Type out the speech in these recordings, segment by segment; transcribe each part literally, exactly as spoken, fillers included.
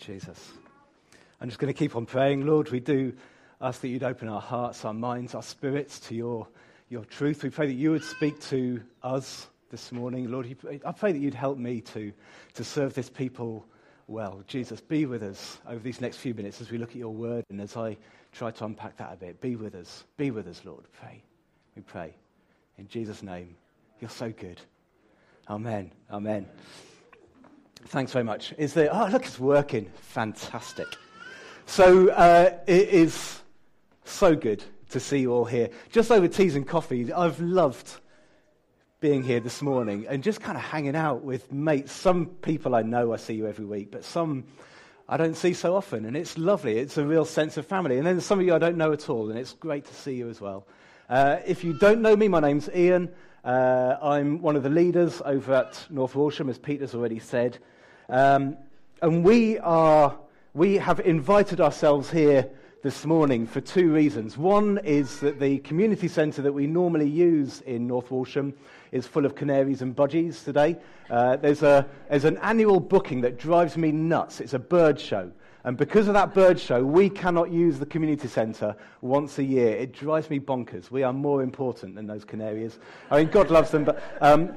Jesus. I'm just going to keep on praying. Lord, we do ask that you'd open our hearts, our minds, our spirits to your, your truth. We pray that you would speak to us this morning. Lord, I pray that you'd help me to, to serve this people well. Jesus, be with us over these next few minutes as we look at your word and as I try to unpack that a bit. Be with us. Be with us, Lord. Pray. We pray. In Jesus' name. You're so good. Amen. Amen. Thanks very much. Is there? Oh, look, it's working. Fantastic. So uh, it is so good to see you all here. Just over teas and coffee, I've loved being here this morning and just kind of hanging out with mates. Some people I know, I see you every week, but some I don't see so often, and it's lovely. It's a real sense of family. And then some of you I don't know at all, and it's great to see you as well. Uh, if you don't know me, my name's Ian. Uh, I'm one of the leaders over at North Walsham, as Peter's already said. Um, and we are, we have invited ourselves here this morning for two reasons. One is that the community centre that we normally use in North Walsham is full of canaries and budgies today. Uh, there's a there's an annual booking that drives me nuts. It's a bird show. And because of that bird show, we cannot use the community centre once a year. It drives me bonkers. We are more important than those canaries. I mean, God loves them, but... Um,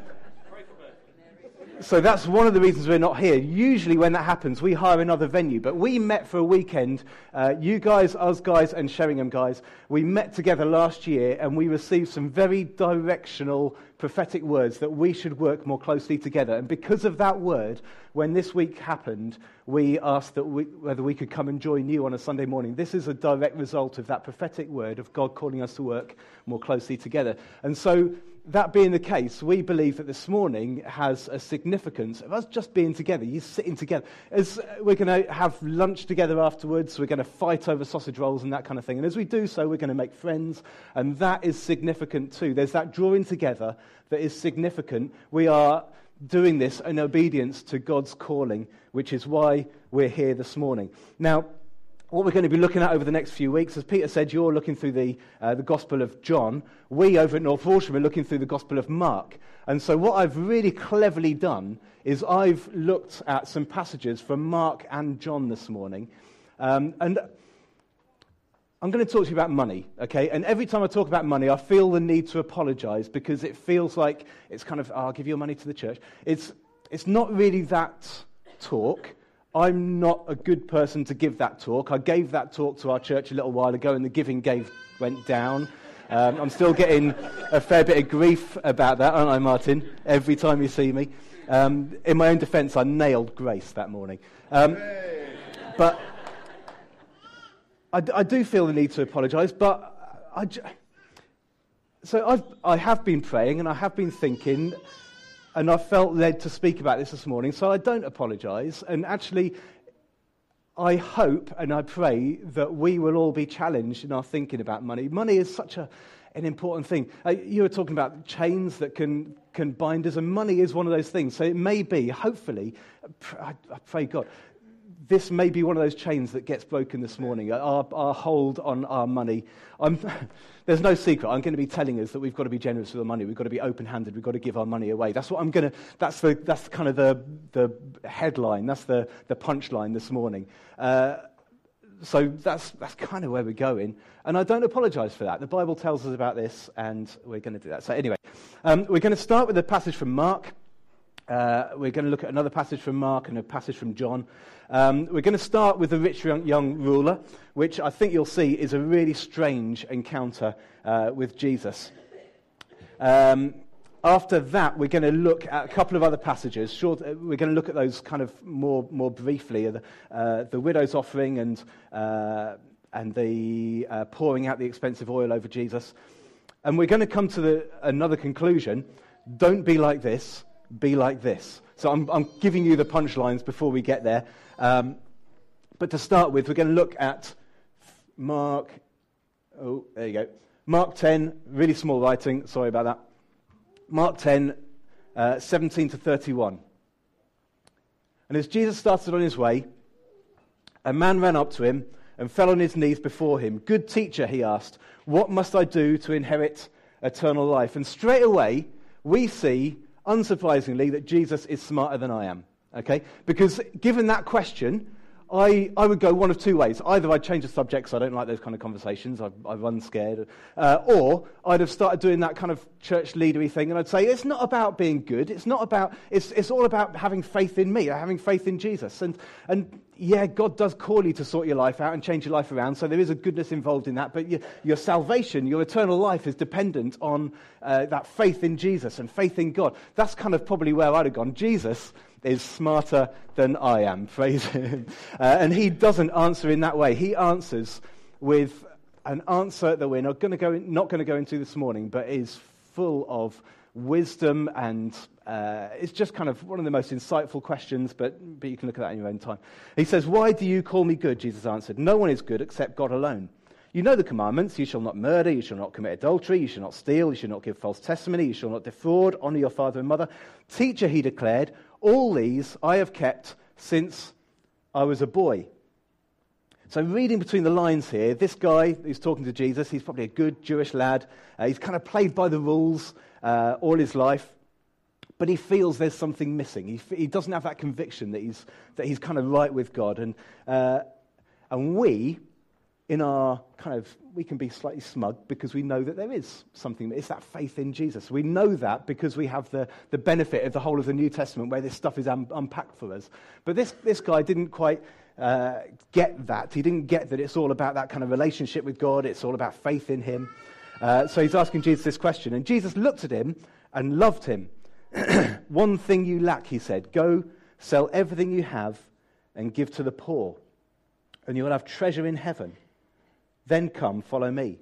so that's one of the reasons we're not here. Usually when that happens, we hire another venue. But we met for a weekend, uh, you guys, us guys, and Sheringham guys. We met together last year, and we received some very directional prophetic words that we should work more closely together. And because of that word, when this week happened, we asked that we, whether we could come and join you on a Sunday morning. This is a direct result of that prophetic word of God calling us to work more closely together. And so, that being the case, we believe that this morning has a significance of us just being together, you sitting together. As we're going to have lunch together afterwards, we're going to fight over sausage rolls and that kind of thing. And as we do so, we're going to make friends, and that is significant too. There's that drawing together that is significant. We are doing this in obedience to God's calling, which is why we're here this morning. Now, what we're going to be looking at over the next few weeks, as Peter said, you're looking through the uh, the Gospel of John. We over at North Walsham are looking through the Gospel of Mark. And so what I've really cleverly done is I've looked at some passages from Mark and John this morning. Um, and I'm going to talk to you about money, okay? And every time I talk about money, I feel the need to apologize because it feels like it's kind of, oh, I'll give your money to the church. It's It's not really that talk. I'm not a good person to give that talk. I gave that talk to our church a little while ago, and the giving gave went down. Um, I'm still getting a fair bit of grief about that, aren't I, Martin? Every time you see me. Um, in my own defence, I nailed Grace that morning. Um, but I, I do feel the need to apologise. But I, so I've, I have been praying, and I have been thinking. And I felt led to speak about this this morning, so I don't apologise. And actually, I hope and I pray that we will all be challenged in our thinking about money. Money is such a, an important thing. Uh, you were talking about chains that can, can bind us, and money is one of those things. So it may be, hopefully, I, I pray God, this may be one of those chains that gets broken this morning, our, our hold on our money. I'm, there's no secret. I'm going to be telling us that we've got to be generous with our money. We've got to be open-handed. We've got to give our money away. That's what I'm going to, that's the, that's kind of the, the headline. That's the, the punchline this morning. Uh, so that's, that's kind of where we're going. And I don't apologize for that. The Bible tells us about this, and we're going to do that. So anyway, um, we're going to start with a passage from Mark. Uh, we're going to look at another passage from Mark and a passage from John. Um, we're going to start with the rich young, young ruler, which I think you'll see is a really strange encounter uh, with Jesus. Um, after that, we're going to look at a couple of other passages. Short, we're going to look at those kind of more more briefly. The, uh, the widow's offering and uh, and the uh, pouring out the expensive oil over Jesus. And we're going to come to the, another conclusion. Don't be like this. Be like this. So I'm, I'm giving you the punchlines before we get there. Um, but to start with, we're going to look at Mark. Oh, there you go. Mark ten, really small writing. Sorry about that. Mark ten, uh, seventeen to thirty-one. And as Jesus started on his way, a man ran up to him and fell on his knees before him. Good teacher, he asked, what must I do to inherit eternal life? And straight away, we see, unsurprisingly, that Jesus is smarter than I am. Okay? Because given that question, I, I would go one of two ways. Either I'd change the subject because I don't like those kind of conversations, I, I run scared, uh, or I'd have started doing that kind of church leadery thing, and I'd say, it's not about being good, it's not about, it's it's all about having faith in me, having faith in Jesus. And, and yeah, God does call you to sort your life out and change your life around, so there is a goodness involved in that, but your, your salvation, your eternal life is dependent on uh, that faith in Jesus and faith in God. That's kind of probably where I'd have gone. Jesus is smarter than I am, praise him. Uh, and he doesn't answer in that way. He answers with an answer that we're not going to go in, not going to go into this morning, but is full of wisdom, and uh, it's just kind of one of the most insightful questions, but, but you can look at that in your own time. He says, "Why do you call me good?" Jesus answered, "No one is good except God alone. You know the commandments: you shall not murder, you shall not commit adultery, you shall not steal, you shall not give false testimony, you shall not defraud, honor your father and mother." "Teacher," he declared, "all these I have kept since I was a boy." So reading between the lines here, this guy who's talking to Jesus, he's probably a good Jewish lad. Uh, he's kind of played by the rules uh, all his life, but he feels there's something missing. He, he doesn't have that conviction that he's that he's kind of right with God. And uh, and we, in our kind of, we can be slightly smug because we know that there is something. It's that faith in Jesus. We know that because we have the, the benefit of the whole of the New Testament where this stuff is un- unpacked for us. But this, this guy didn't quite uh, get that. He didn't get that it's all about that kind of relationship with God. It's all about faith in him. Uh, so he's asking Jesus this question. And Jesus looked at him and loved him. "One thing you lack," he said. "Go, sell everything you have and give to the poor, and you will have treasure in heaven. Then come, follow me."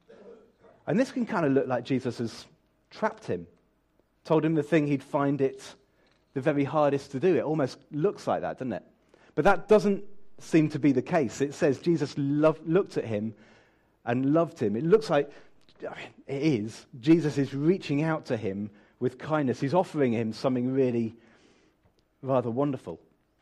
And this can kind of look like Jesus has trapped him, told him the thing he'd find it the very hardest to do. It almost looks like that, doesn't it? But that doesn't seem to be the case. It says Jesus loved, looked at him and loved him. It looks like, I mean, it is, Jesus is reaching out to him with kindness. He's offering him something really rather wonderful.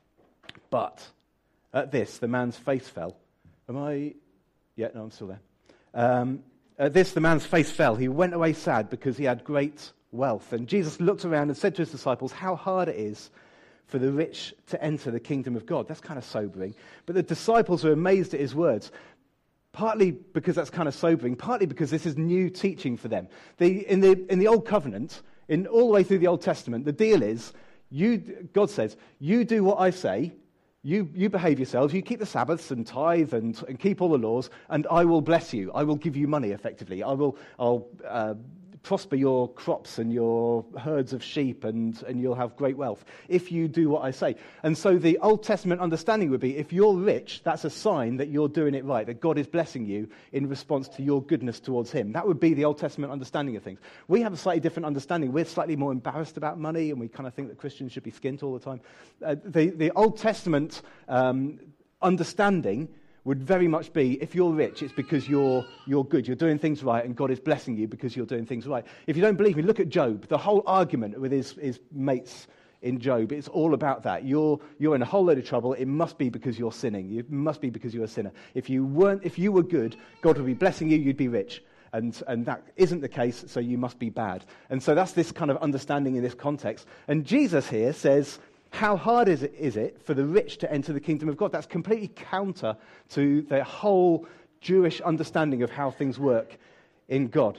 But at this, the man's face fell. Am I... Yeah, no, I'm still there. Um, at this, the man's face fell. He went away sad because he had great wealth. And Jesus looked around and said to his disciples, "How hard it is for the rich to enter the kingdom of God." That's kind of sobering. But the disciples were amazed at his words, partly because that's kind of sobering, partly because this is new teaching for them. The, in the in the Old Covenant, in all the way through the Old Testament, the deal is, you God says, you do what I say. You you behave yourselves, you keep the Sabbaths and tithe and, and keep all the laws, and I will bless you. I will give you money, effectively. I will I'll uh, prosper your crops and your herds of sheep, and, and you'll have great wealth if you do what I say. And so the Old Testament understanding would be, if you're rich, that's a sign that you're doing it right, that God is blessing you in response to your goodness towards him. That would be the Old Testament understanding of things. We have a slightly different understanding. We're slightly more embarrassed about money, and we kind of think that Christians should be skint all the time. Uh, the, the Old Testament um, understanding would very much be, if you're rich, it's because you're you're good, you're doing things right, and God is blessing you because you're doing things right. If you don't believe me, look at Job. The whole argument with his, his mates in Job, it's all about that. You're you're in a whole load of trouble. It must be because you're sinning. It must be because you're a sinner. If you weren't, if you were good, God would be blessing you, you'd be rich. And and that isn't the case, so you must be bad. And so that's this kind of understanding in this context. And Jesus here says, how hard is it, is it for the rich to enter the kingdom of God? That's completely counter to the whole Jewish understanding of how things work in God.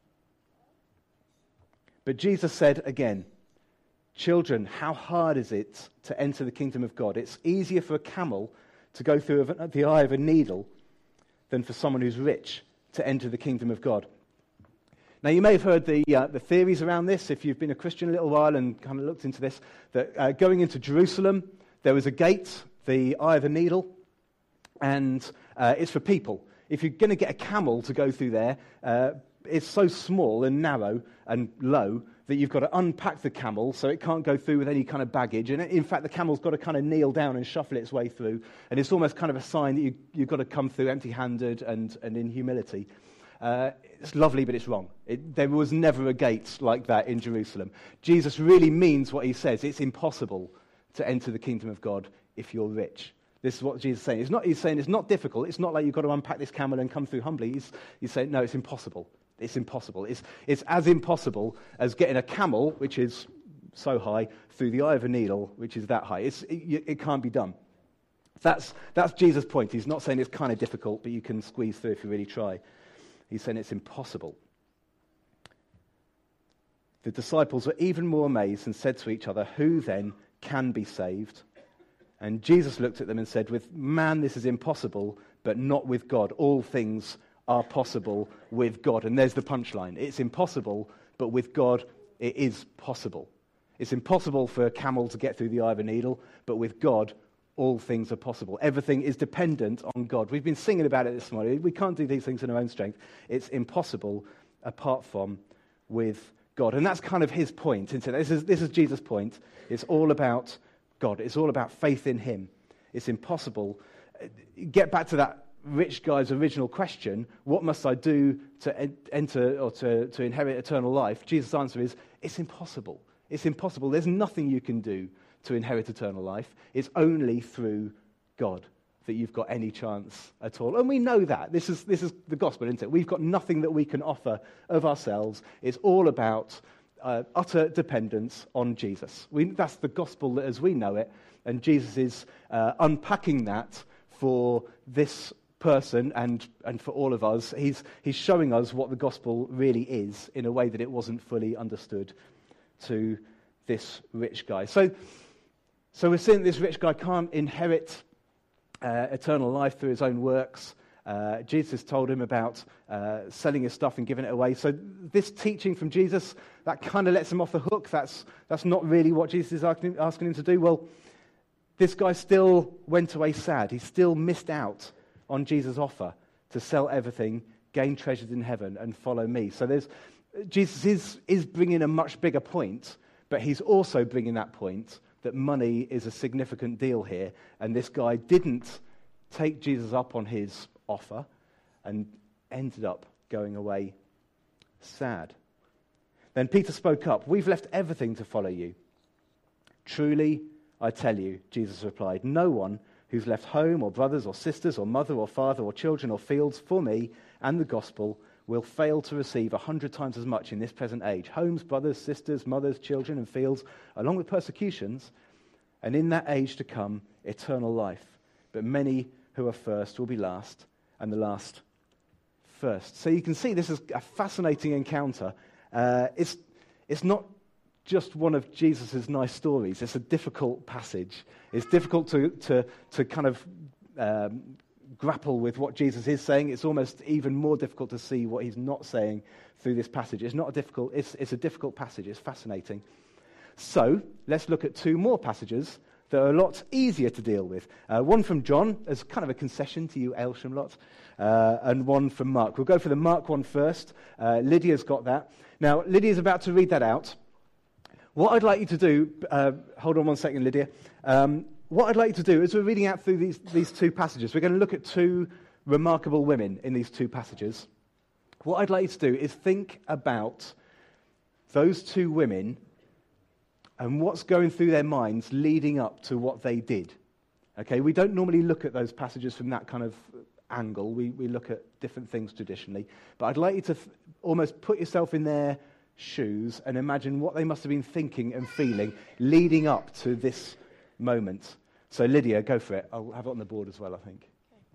But Jesus said again, "Children, how hard is it to enter the kingdom of God? It's easier for a camel to go through the eye of a needle than for someone who's rich to enter the kingdom of God." Now, you may have heard the uh, the theories around this, if you've been a Christian a little while and kind of looked into this, that uh, going into Jerusalem, there was a gate, the eye of a needle, and uh, it's for people. If you're going to get a camel to go through there, uh, it's so small and narrow and low that you've got to unpack the camel so it can't go through with any kind of baggage. And in fact, the camel's got to kind of kneel down and shuffle its way through. And it's almost kind of a sign that you, you've got to come through empty-handed and, and in humility. Uh, it's lovely, but it's wrong. It, there was never a gate like that in Jerusalem. Jesus really means what he says. It's impossible to enter the kingdom of God if you're rich. This is what Jesus is saying. It's not, he's saying it's not difficult. It's not like you've got to unpack this camel and come through humbly. He's, he's saying, no, it's impossible. It's impossible. It's, it's as impossible as getting a camel, which is so high, through the eye of a needle, which is that high. It's, it, it can't be done. That's, that's Jesus' point. He's not saying it's kind of difficult, but you can squeeze through if you really try. He's saying it's impossible. The disciples were even more amazed and said to each other, "Who then can be saved?" And Jesus looked at them and said, "With man this is impossible, but not with God. All things are possible with God." And there's the punchline. It's impossible, but with God it is possible. It's impossible for a camel to get through the eye of a needle, but with God all things are possible. Everything is dependent on God. We've been singing about it this morning. We can't do these things in our own strength. It's impossible apart from with God. And that's kind of his point. This is, this is Jesus' point. It's all about God. It's all about faith in him. It's impossible. Get back to that rich guy's original question, what must I do to en- enter or to, to inherit eternal life? Jesus' answer is, it's impossible. It's impossible. There's nothing you can do to inherit eternal life. It's only through God that you've got any chance at all. And we know that. This is this is the gospel, isn't it? We've got nothing that we can offer of ourselves. It's all about uh, utter dependence on Jesus. We, that's the gospel as we know it. And Jesus is uh, unpacking that for this person and, and for all of us. He's, he's showing us what the gospel really is in a way that it wasn't fully understood to this rich guy. So, so we're seeing this rich guy can't inherit uh, eternal life through his own works. Uh, Jesus told him about uh, selling his stuff and giving it away. So this teaching from Jesus, that kind of lets him off the hook. That's, that's not really what Jesus is asking, asking him to do. Well, this guy still went away sad. He still missed out on Jesus' offer to sell everything, gain treasures in heaven, and follow me. So there's Jesus is, is bringing a much bigger point, but he's also bringing that point that money is a significant deal here. And this guy didn't take Jesus up on his offer and ended up going away sad. Then Peter spoke up, "We've left everything to follow you." "Truly, I tell you," Jesus replied, "no one who's left home or brothers or sisters or mother or father or children or fields for me and the gospel will fail to receive a hundred times as much in this present age. Homes, brothers, sisters, mothers, children and fields, along with persecutions, and in that age to come, eternal life. But many who are first will be last, and the last first." So you can see this is a fascinating encounter. Uh, it's, it's not just one of Jesus' nice stories. It's a difficult passage. It's difficult to, to, to kind of um, grapple with what Jesus is saying. It's almost even more difficult to see what he's not saying through this passage. It's not a difficult, it's, it's a difficult passage. It's fascinating. So let's look at two more passages that are a lot easier to deal with. Uh, one from John, as kind of a concession to you Aylsham lot, uh, and one from Mark. We'll go for the Mark one first. Uh, Lydia's got that. Now, Lydia's about to read that out. What I'd like you to do, uh, hold on one second, Lydia. Um, what I'd like you to do, as we're reading out through these, these two passages, we're going to look at two remarkable women in these two passages. What I'd like you to do is think about those two women and what's going through their minds leading up to what they did. Okay, we don't normally look at those passages from that kind of angle. We, we look at different things traditionally. But I'd like you to th- almost put yourself in their shoes and imagine what they must have been thinking and feeling leading up to this moment. So Lydia, go for it. I'll have it on the board as well, I think.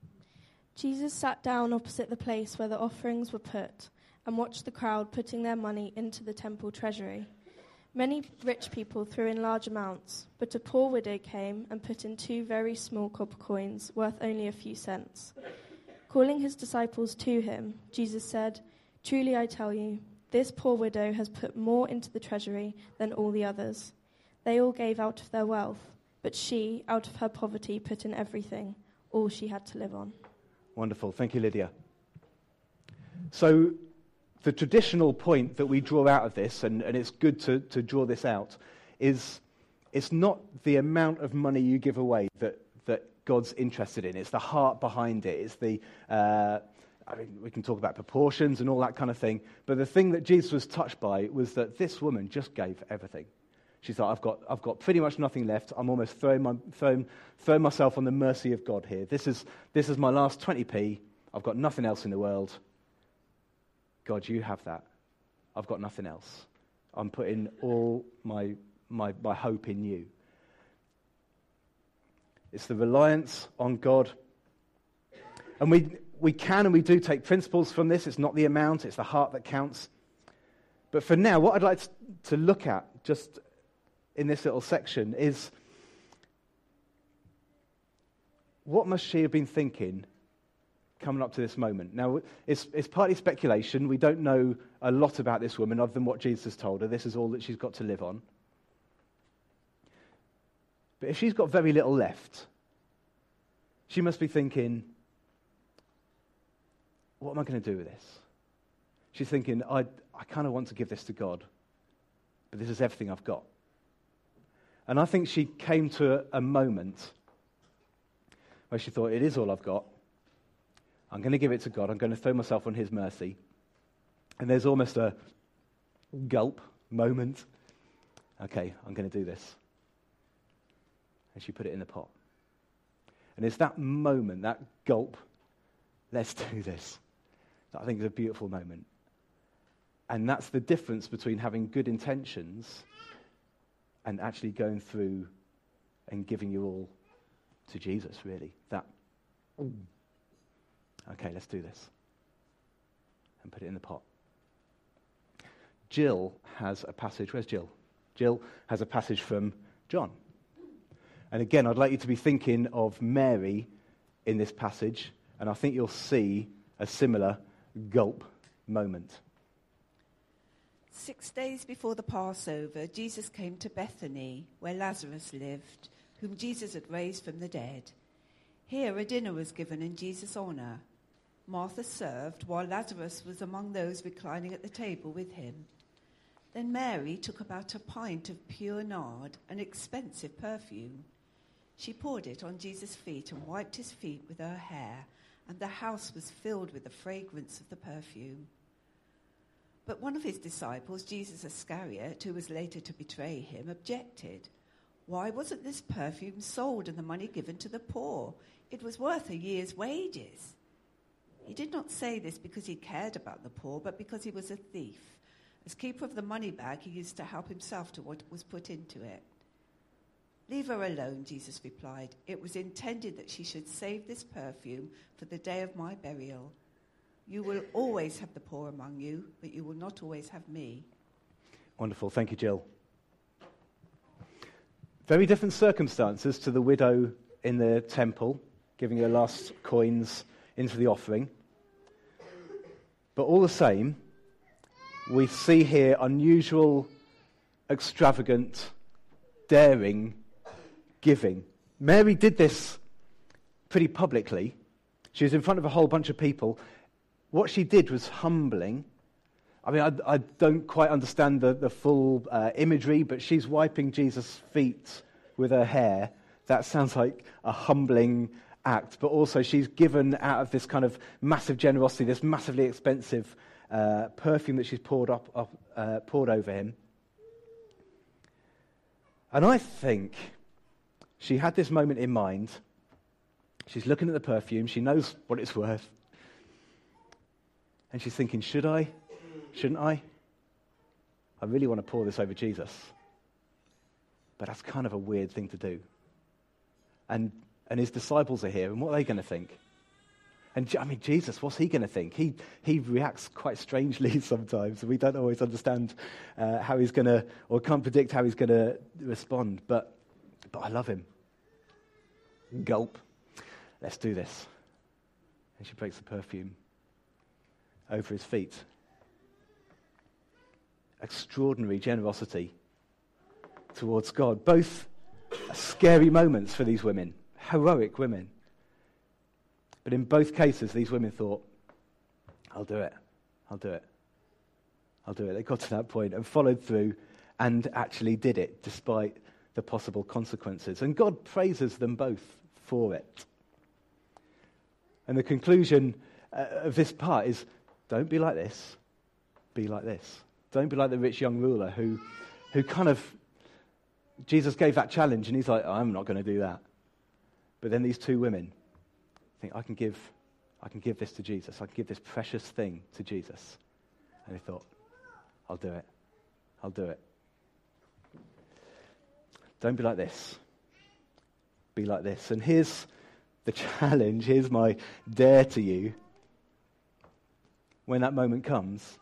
Jesus sat down opposite the place where the offerings were put and watched the crowd putting their money into the temple treasury. Many rich people threw in large amounts, but a poor widow came and put in two very small copper coins worth only a few cents. Calling his disciples to him, Jesus said, "Truly I tell you, this poor widow has put more into the treasury than all the others. They all gave out of their wealth, but she, out of her poverty, put in everything, all she had to live on." Wonderful. Thank you, Lydia. So the traditional point that we draw out of this, and, and it's good to, to draw this out, is it's not the amount of money you give away that, that God's interested in. It's the heart behind it. It's the... Uh, I mean, we can talk about proportions and all that kind of thing, but the thing that Jesus was touched by was that this woman just gave everything. She's like, I've got, I've got pretty much nothing left. I'm almost throwing, my, throwing, throwing myself on the mercy of God here. This is, this is my last twenty p. I've got nothing else in the world. God, you have that. I've got nothing else. I'm putting all my, my, my hope in you. It's the reliance on God. And we we can and we do take principles from this. It's not the amount, it's the heart that counts. But for now, what I'd like to look at just in this little section is, what must she have been thinking coming up to this moment? Now, it's, it's partly speculation. We don't know a lot about this woman other than what Jesus has told her. This is all that she's got to live on. But if she's got very little left, she must be thinking, what am I going to do with this? She's thinking, I, I kind of want to give this to God, but this is everything I've got. And I think she came to a, a moment where she thought, it is all I've got. I'm going to give it to God. I'm going to throw myself on his mercy. And there's almost a gulp moment. Okay, I'm going to do this. And she put it in the pot. And it's that moment, that gulp, let's do this, that I think is a beautiful moment. And that's the difference between having good intentions and actually going through and giving you all to Jesus, really. That, okay, let's do this. And put it in the pot. Jill has a passage. Where's Jill? Jill has a passage from John. And again, I'd like you to be thinking of Mary in this passage, and I think you'll see a similar gulp moment. Six days before the Passover, Jesus came to Bethany, where Lazarus lived, whom Jesus had raised from the dead. Here a dinner was given in Jesus' honor. Martha served, while Lazarus was among those reclining at the table with him. Then Mary took about a pint of pure nard, an expensive perfume. She poured it on Jesus' feet and wiped his feet with her hair, and the house was filled with the fragrance of the perfume. But one of his disciples, Judas Iscariot, who was later to betray him, objected. Why wasn't this perfume sold and the money given to the poor? It was worth a year's wages. He did not say this because he cared about the poor, but because he was a thief. As keeper of the money bag, he used to help himself to what was put into it. Leave her alone, Jesus replied. It was intended that she should save this perfume for the day of my burial. You will always have the poor among you, but you will not always have me. Wonderful. Thank you, Jill. Very different circumstances to the widow in the temple, giving her last coins into the offering. But all the same, we see here unusual, extravagant, daring giving. Mary did this pretty publicly. She was in front of a whole bunch of people. What she did was humbling. I mean, I, I don't quite understand the, the full uh, imagery, but she's wiping Jesus' feet with her hair. That sounds like a humbling act. But also she's given out of this kind of massive generosity, this massively expensive uh, perfume that she's poured up, up uh, poured over him. And I think she had this moment in mind. She's looking at the perfume. She knows what it's worth. And she's thinking, should I? Shouldn't I? I really want to pour this over Jesus. But that's kind of a weird thing to do. And and his disciples are here, and what are they going to think? And I mean, Jesus, what's he going to think? He he reacts quite strangely sometimes. We don't always understand uh, how he's going to, or can't predict how he's going to respond. But but I love him. Gulp. Let's do this. And she breaks the perfume over his feet. Extraordinary generosity towards God. Both scary moments for these women, heroic women. But in both cases, these women thought, I'll do it, I'll do it, I'll do it. They got to that point and followed through and actually did it despite the possible consequences. And God praises them both for it. And the conclusion uh, of this part is, don't be like this, be like this. Don't be like the rich young ruler who, who kind of, Jesus gave that challenge and he's like, I'm not going to do that. But then these two women think, I can give, I can give this to Jesus. I can give this precious thing to Jesus. And they thought, I'll do it. I'll do it. Don't be like this. be like this. And here's the challenge, here's my dare to you. When that moment comes,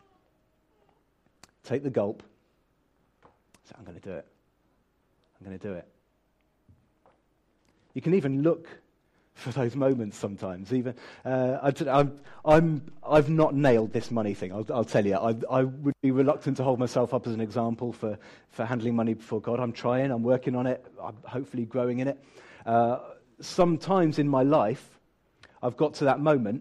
take the gulp. Say, I'm going to do it. I'm going to do it. You can even look for those moments sometimes. Even uh, I, I'm, I'm, I've not nailed this money thing. I'll, I'll tell you. I, I would be reluctant to hold myself up as an example for, for handling money before God. I'm trying. I'm working on it. I'm hopefully growing in it. Uh, sometimes in my life, I've got to that moment,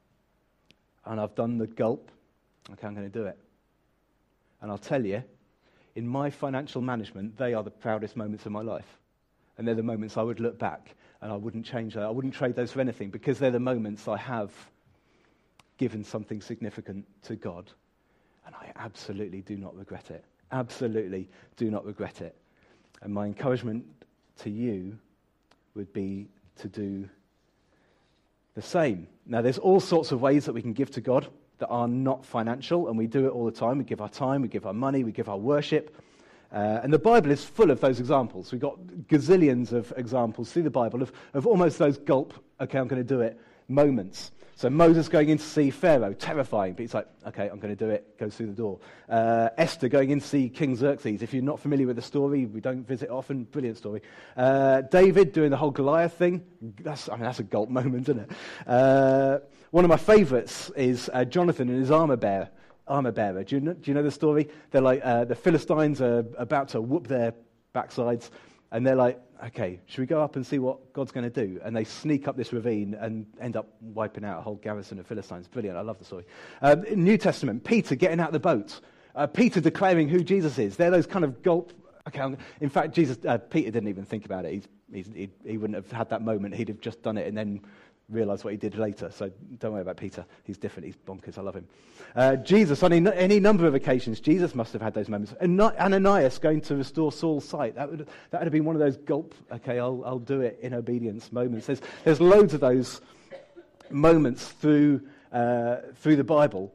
and I've done the gulp. Okay, I'm going to do it. And I'll tell you, in my financial management, they are the proudest moments of my life. And they're the moments I would look back and I wouldn't change that. I wouldn't trade those for anything, because they're the moments I have given something significant to God. And I absolutely do not regret it. Absolutely do not regret it. And my encouragement to you would be to do the same. Now, there's all sorts of ways that we can give to God that are not financial, and we do it all the time. We give our time, we give our money, we give our worship. Uh, and the Bible is full of those examples. We've got gazillions of examples through the Bible of, of almost those gulp, okay, I'm going to do it, moments. So Moses going in to see Pharaoh, terrifying, but he's like, okay, I'm going to do it, goes through the door. Uh, Esther going in to see King Xerxes. If you're not familiar with the story, we don't visit often, brilliant story. Uh, David doing the whole Goliath thing, that's, I mean, that's a gulp moment, isn't it? Uh, one of my favourites is uh, Jonathan and his armour bearer. Armor bearer. Do you know, do you know the story? They're like, uh, the Philistines are about to whoop their backsides, and they're like, okay, should we go up and see what God's going to do? And they sneak up this ravine and end up wiping out a whole garrison of Philistines. Brilliant, I love the story. Um, New Testament, Peter getting out of the boat. Uh, Peter declaring who Jesus is. They're those kind of gulp. Okay, I'm, in fact, Jesus, uh, Peter didn't even think about it. He's, he's, he, he wouldn't have had that moment. He'd have just done it and then realised what he did later. So don't worry about Peter. He's different. He's bonkers. I love him. Uh, Jesus, on any, any number of occasions, Jesus must have had those moments. And Ananias going to restore Saul's sight. That would that would have been one of those gulp, okay, I'll I'll do it in obedience moments. There's there's loads of those moments through uh, through the Bible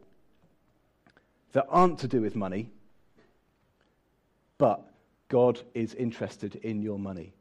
that aren't to do with money, but God is interested in your money.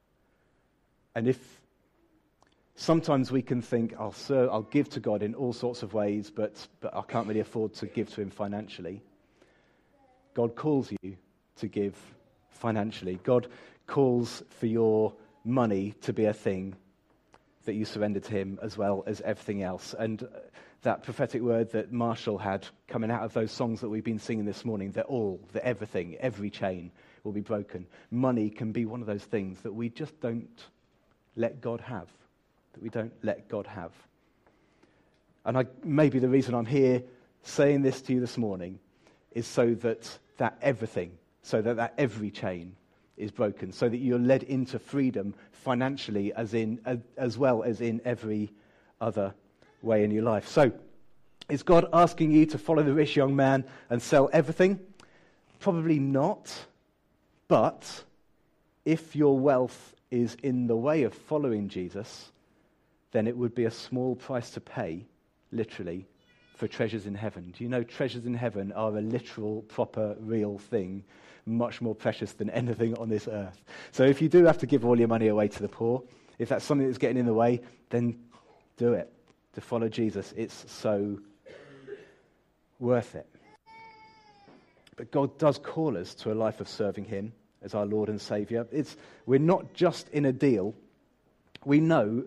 And if sometimes we can think, I'll serve, I'll give to God in all sorts of ways, but, but I can't really afford to give to him financially. God calls you to give financially. God calls for your money to be a thing that you surrender to him as well as everything else. And that prophetic word that Marshall had coming out of those songs that we've been singing this morning, that all, that everything, every chain will be broken. Money can be one of those things that we just don't let God have. That we don't let God have. And I, maybe the reason I'm here saying this to you this morning is so that that everything, so that that every chain is broken, so that you're led into freedom financially as in as, as well as in every other way in your life. So, is God asking you to follow the rich young man and sell everything? Probably not. But if your wealth is in the way of following Jesus, then it would be a small price to pay, literally, for treasures in heaven. Do you know treasures in heaven are a literal, proper, real thing, much more precious than anything on this earth? So if you do have to give all your money away to the poor, if that's something that's getting in the way, then do it. To follow Jesus, it's so worth it. But God does call us to a life of serving him as our Lord and Saviour. It's, we're not just in a deal. We know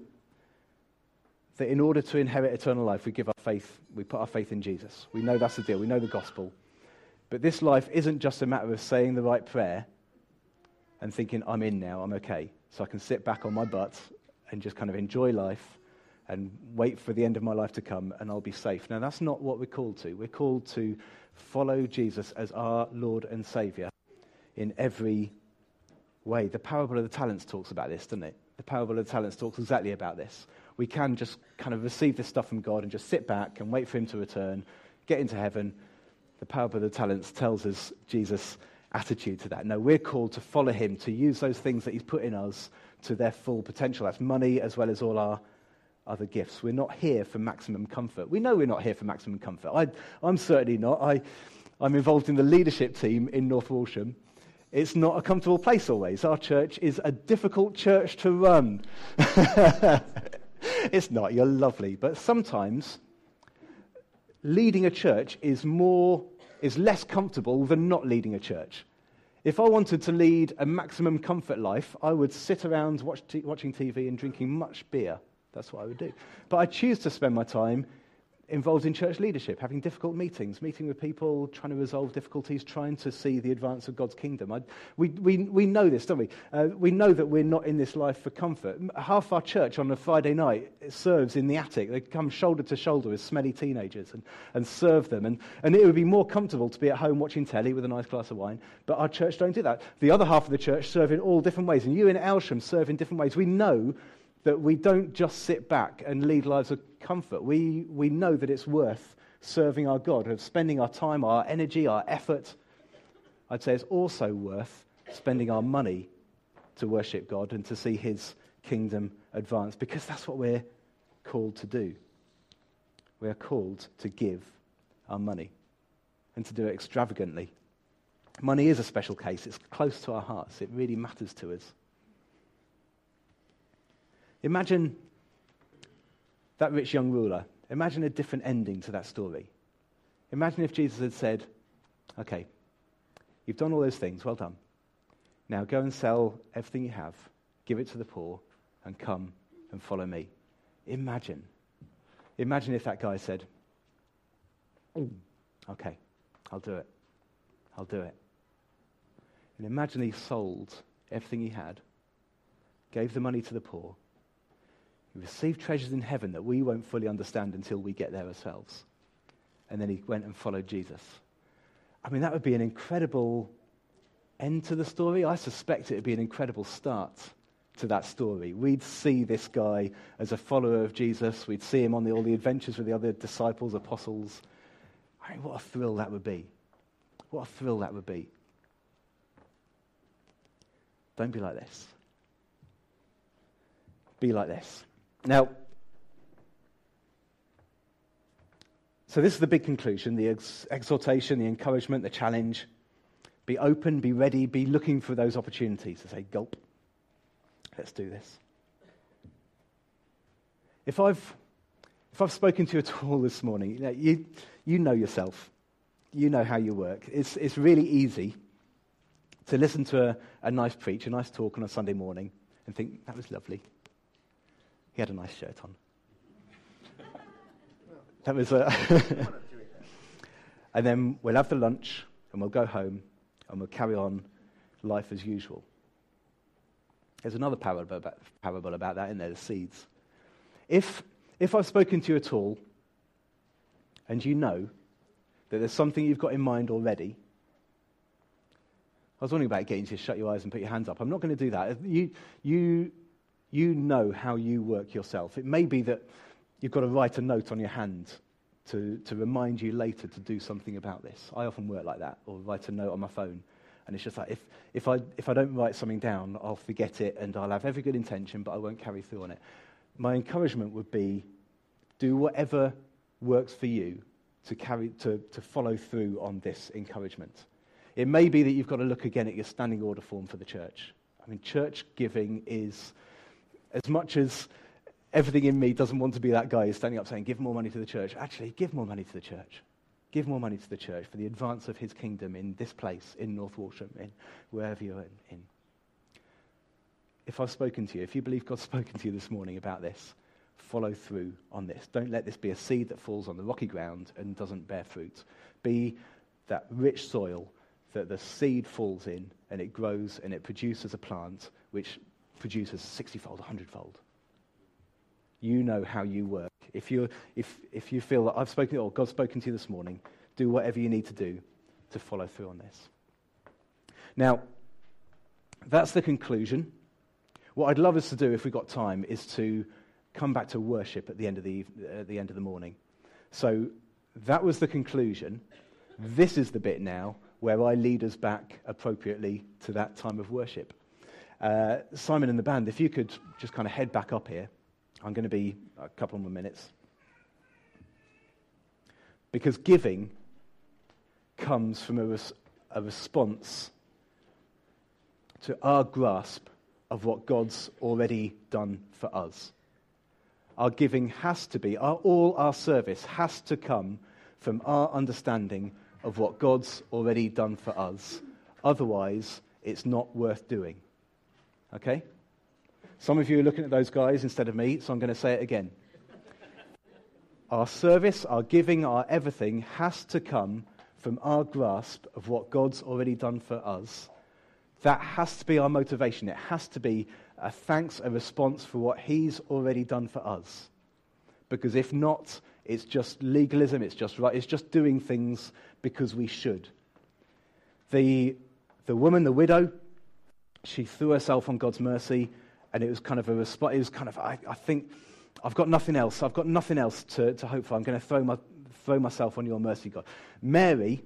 that in order to inherit eternal life, we give our faith, we put our faith in Jesus. We know that's the deal. We know the gospel. But this life isn't just a matter of saying the right prayer and thinking, I'm in now, I'm okay. So I can sit back on my butt and just kind of enjoy life and wait for the end of my life to come and I'll be safe. Now, that's not what we're called to. We're called to follow Jesus as our Lord and Saviour in every way. The parable of the talents talks about this, doesn't it? The parable of the talents talks exactly about this. We can just kind of receive this stuff from God and just sit back and wait for him to return, get into heaven. The parable of the talents tells us Jesus' attitude to that. No, we're called to follow him, to use those things that he's put in us to their full potential. That's money as well as all our other gifts. We're not here for maximum comfort. We know we're not here for maximum comfort. I, I'm certainly not. I, I'm involved in the leadership team in North Walsham. It's not a comfortable place always. Our church is a difficult church to run. It's not. You're lovely. But sometimes leading a church is more, is less comfortable than not leading a church. If I wanted to lead a maximum comfort life, I would sit around watch t- watching T V and drinking much beer. That's what I would do. But I choose to spend my time involved in church leadership, having difficult meetings, meeting with people, trying to resolve difficulties, trying to see the advance of God's kingdom. I, we, we, we know this, don't we? Uh, we know that we're not in this life for comfort. Half our church on a Friday night serves in the attic. They come shoulder to shoulder with smelly teenagers and, and serve them. And, and it would be more comfortable to be at home watching telly with a nice glass of wine, but our church don't do that. The other half of the church serve in all different ways, and you in Aylsham serve in different ways. We know that we don't just sit back and lead lives of comfort. We we know that it's worth serving our God, of spending our time, our energy, our effort. I'd say it's also worth spending our money to worship God and to see his kingdom advance, because that's what we're called to do. We are called to give our money and to do it extravagantly. Money is a special case. It's close to our hearts. It really matters to us. Imagine that rich young ruler. Imagine a different ending to that story. Imagine if Jesus had said, okay, you've done all those things, well done. Now go and sell everything you have, give it to the poor, and come and follow me. Imagine. Imagine if that guy said, okay, I'll do it. I'll do it. And imagine he sold everything he had, gave the money to the poor, he received treasures in heaven that we won't fully understand until we get there ourselves. And then he went and followed Jesus. I mean, that would be an incredible end to the story. I suspect it would be an incredible start to that story. We'd see this guy as a follower of Jesus. We'd see him on the, all the adventures with the other disciples, apostles. I mean, what a thrill that would be. What a thrill that would be. Don't be like this. Be like this. Now, so this is the big conclusion, the ex- exhortation, the encouragement, the challenge. Be open, be ready, be looking for those opportunities to say, gulp, let's do this. If I've if I've spoken to you at all this morning, you know, you, you know yourself. You know how you work. It's, it's really easy to listen to a, a nice preach, a nice talk on a Sunday morning and think, that was lovely. He had a nice shirt on. That was a... And then we'll have the lunch, and we'll go home, and we'll carry on life as usual. There's another parable about, parable about that in there, the seeds. If, if I've spoken to you at all, and you know that there's something you've got in mind already, I was wondering about getting you to shut your eyes and put your hands up. I'm not going to do that. You... you You know how you work yourself. It may be that you've got to write a note on your hand to, to remind you later to do something about this. I often work like that, or write a note on my phone. And it's just like, if, if, I, if I don't write something down, I'll forget it, and I'll have every good intention, but I won't carry through on it. My encouragement would be, do whatever works for you to, carry, to, to follow through on this encouragement. It may be that you've got to look again at your standing order form for the church. I mean, church giving is... As much as everything in me doesn't want to be that guy who's standing up saying, give more money to the church, actually, give more money to the church. Give more money to the church for the advance of his kingdom in this place, in North Walsham, in wherever you're in. in. If I've spoken to you, if you believe God's spoken to you this morning about this, follow through on this. Don't let this be a seed that falls on the rocky ground and doesn't bear fruit. Be that rich soil that the seed falls in, and it grows and it produces a plant which produces sixty-fold, one hundred-fold. You know how you work. If you if if you feel that I've spoken or God's spoken to you this morning, do whatever you need to do to follow through on this. Now, that's the conclusion. What I'd love us to do, if we've got time, is to come back to worship at the end of the at the end of the morning. So that was the conclusion. This is the bit now where I lead us back appropriately to that time of worship. Uh, Simon and the band, if you could just kind of head back up here. I'm going to be a couple more minutes. Because giving comes from a, res- a response to our grasp of what God's already done for us. Our giving has to be, our, all our service has to come from our understanding of what God's already done for us. Otherwise, it's not worth doing. Okay? Some of you are looking at those guys instead of me, so I'm going to say it again. Our service, our giving, our everything has to come from our grasp of what God's already done for us. That has to be our motivation. It has to be a thanks, a response for what he's already done for us. Because if not, it's just legalism, it's just right, it's just doing things because we should. The, the woman, the widow, she threw herself on God's mercy, and it was kind of a response. It was kind of, I, I think, I've got nothing else. I've got nothing else to, to hope for. I'm going to throw my throw myself on your mercy, God. Mary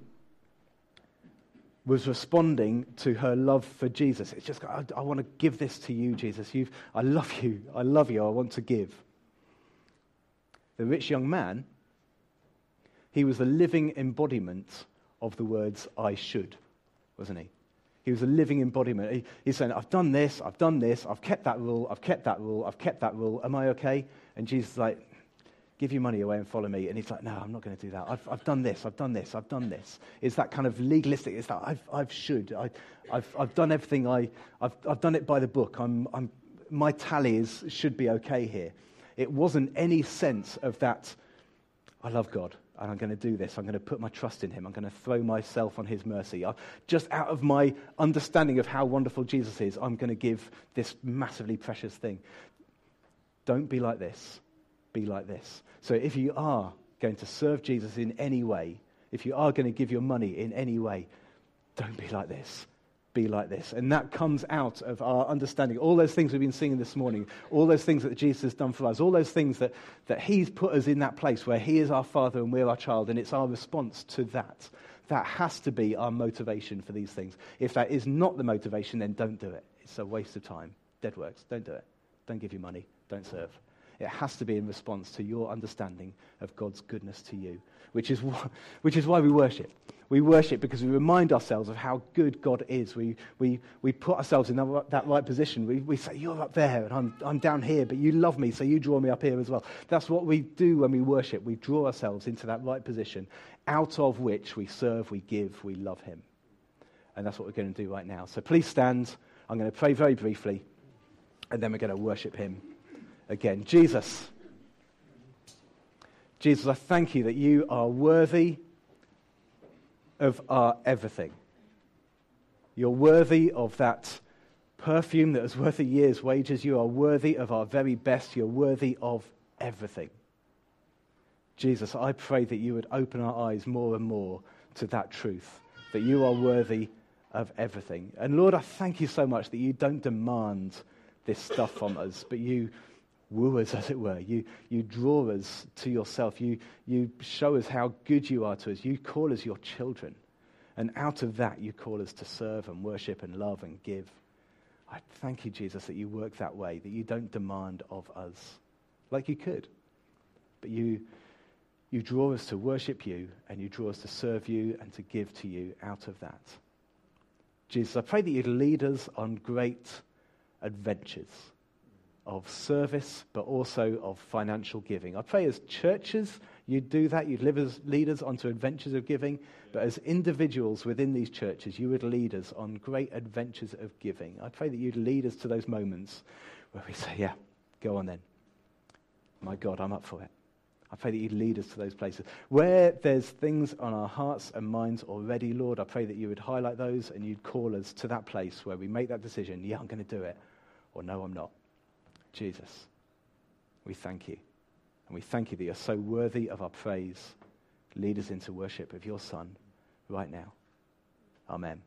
was responding to her love for Jesus. It's just, I, I want to give this to you, Jesus. You've, I love you. I love you. I want to give. The rich young man, he was a living embodiment of the words, I should, wasn't he? He was a living embodiment. He, he's saying, I've done this, I've done this, I've kept that rule, I've kept that rule, I've kept that rule. Am I okay? And Jesus is like, give your money away and follow me. And he's like, no, I'm not going to do that. I've, I've done this, I've done this, I've done this. It's that kind of legalistic. It's that I've, I've should. I, I've, I've done everything. I, I've, I've done it by the book. I'm, I'm, my tally is, should be okay here. It wasn't any sense of that, I love God, and I'm going to do this. I'm going to put my trust in him. I'm going to throw myself on his mercy. I, just out of my understanding of how wonderful Jesus is, I'm going to give this massively precious thing. Don't be like this. Be like this. So if you are going to serve Jesus in any way, if you are going to give your money in any way, don't be like this. Be like this. And that comes out of our understanding. All those things we've been singing this morning, all those things that Jesus has done for us, all those things that, that he's put us in that place where he is our Father and we're our child, and it's our response to that. That has to be our motivation for these things. If that is not the motivation, then don't do it. It's a waste of time. Dead works. Don't do it. Don't give your money. Don't serve. It has to be in response to your understanding of God's goodness to you, which is wh- which is why we worship. We worship because we remind ourselves of how good God is. We we we put ourselves in that, that right position. We we say, you're up there and I'm I'm down here, but you love me, so you draw me up here as well. That's what we do when we worship. We draw ourselves into that right position, out of which we serve, we give, we love him. And that's what we're going to do right now. So please stand. I'm going to pray very briefly, and then we're going to worship him again. Jesus, Jesus, I thank you that you are worthy of our everything. You're worthy of that perfume that is worth a year's wages. You are worthy of our very best. You're worthy of everything. Jesus, I pray that you would open our eyes more and more to that truth, that you are worthy of everything. And Lord, I thank you so much that you don't demand this stuff from us, but you woo us, as it were. You you draw us to yourself. You you show us how good you are to us. You call us your children. And out of that, you call us to serve and worship and love and give. I thank you, Jesus, that you work that way, that you don't demand of us like you could. But you you draw us to worship you, and you draw us to serve you and to give to you out of that. Jesus, I pray that you'd lead us on great adventures of service, but also of financial giving. I pray as churches you'd do that. You'd live as leaders onto adventures of giving, but as individuals within these churches, you would lead us on great adventures of giving. I pray that you'd lead us to those moments where we say, yeah, go on then. My God, I'm up for it. I pray that you'd lead us to those places. Where there's things on our hearts and minds already, Lord, I pray that you would highlight those and you'd call us to that place where we make that decision, yeah, I'm going to do it, or no, I'm not. Jesus, we thank you. And we thank you that you're so worthy of our praise. Lead us into worship of your Son right now. Amen.